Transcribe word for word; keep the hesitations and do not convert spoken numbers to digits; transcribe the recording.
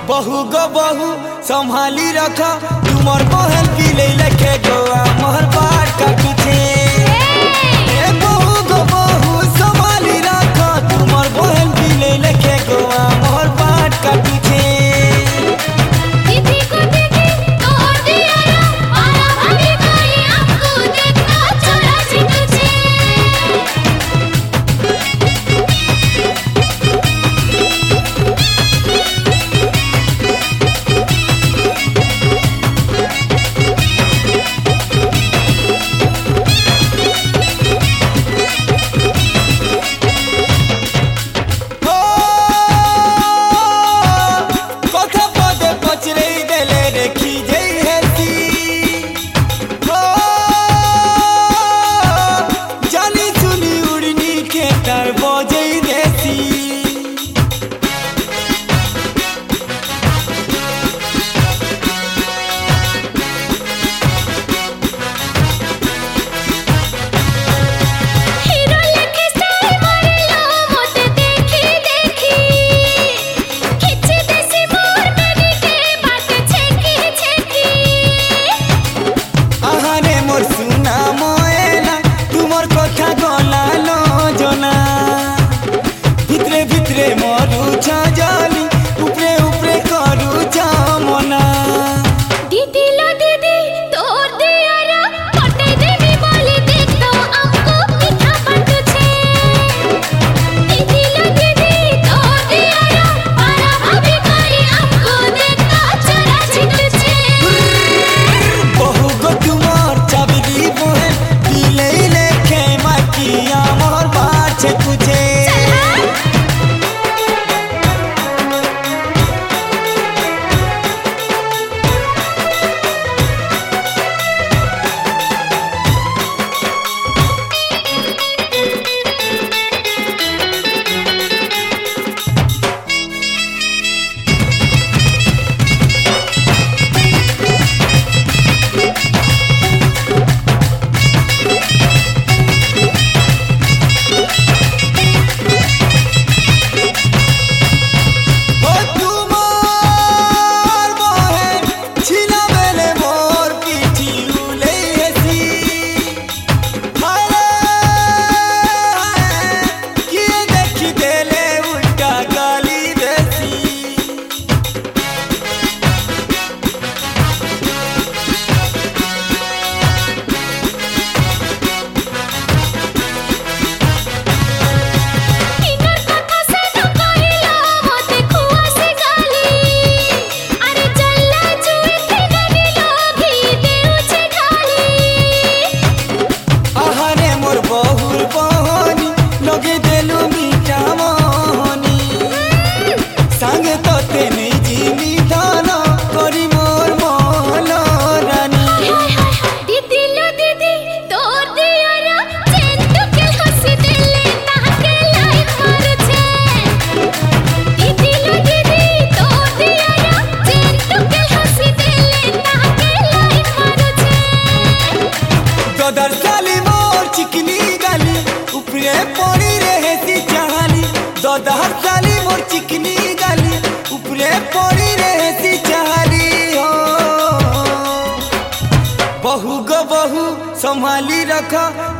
बहु गो बहु संभाली रख तुमर बहन की ले लेके गोवा मोहर बाट का पीछे ए बहु गो बहु संभाली रख तुमर बहन की ले लेके गोवा मोहर बाट का पीछे दीदी को देखी तो और दिया रा मारा भाभी कोई आपको देखना छोड़ा सी तुझे दहर साली मोर चिकनी गाली ऊपरे पड़ी रहती चाली हो बहु गो बहु संभाली रख